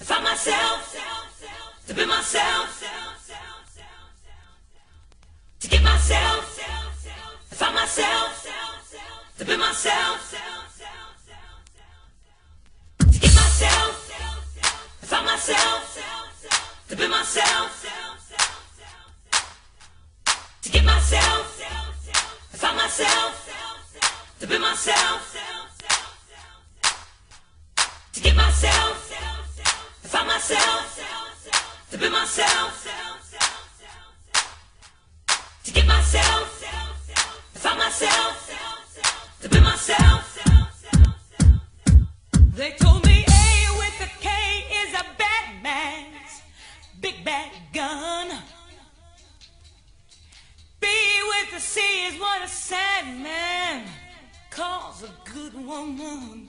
I find myself to be myself, to get myself. I find myself to be myself, to get myself. I find myself to be myself, to get myself. I find myself to be myself, to get myself. I find myself to be myself, to get myself. I find myself to be myself. They told me A with a K is a bad man's big bad gun. B with a C is what a sad man calls a good woman.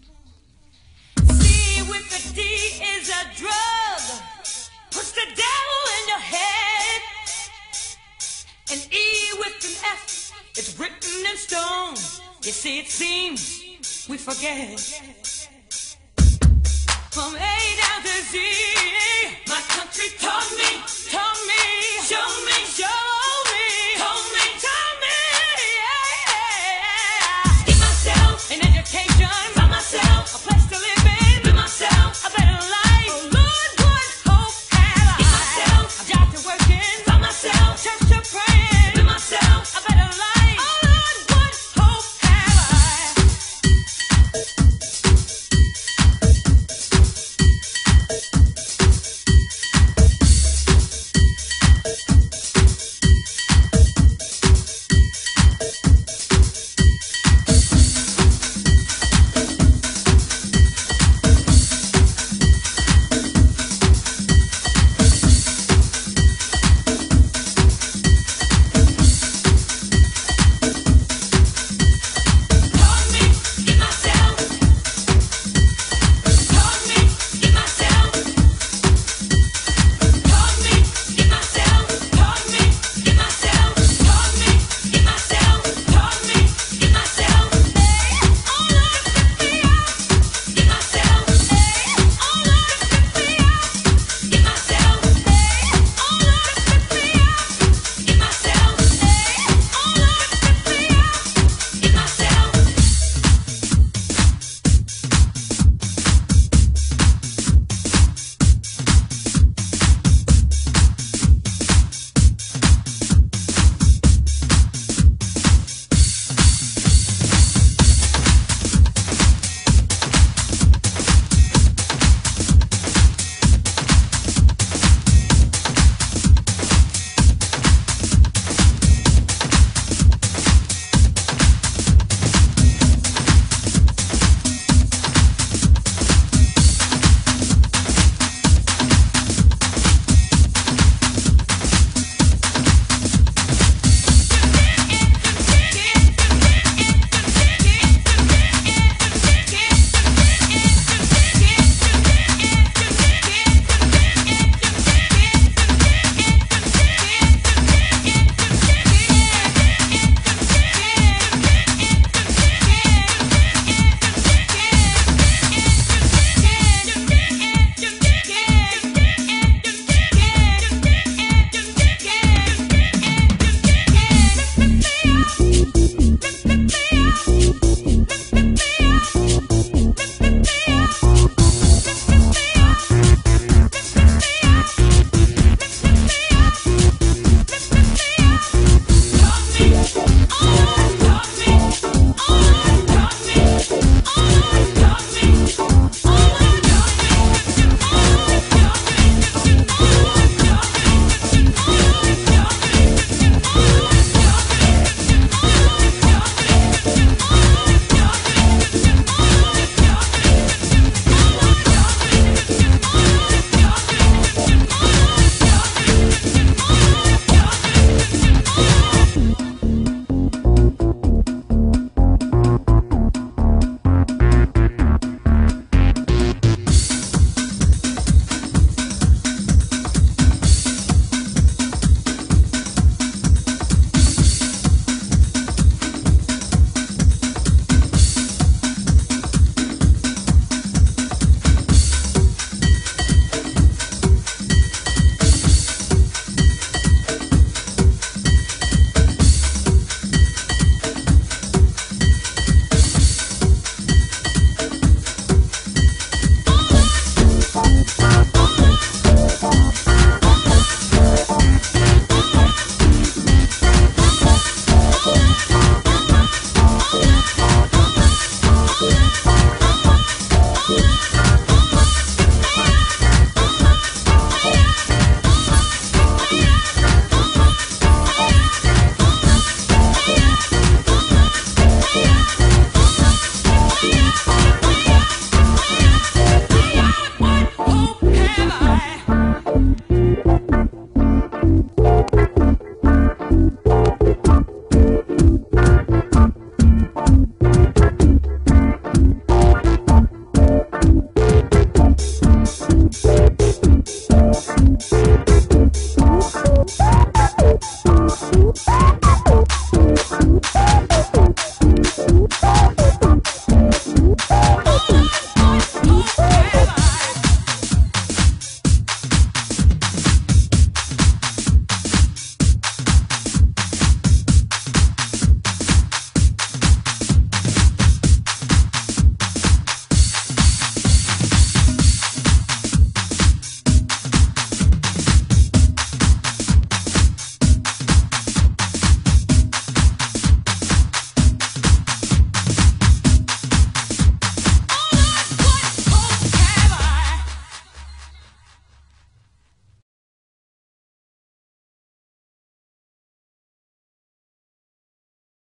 C with a D is a drug, puts the devil in your head. And E with an F, it's written in stone. You see, it seems we forget. From A down to Z, my country taught me, showed me.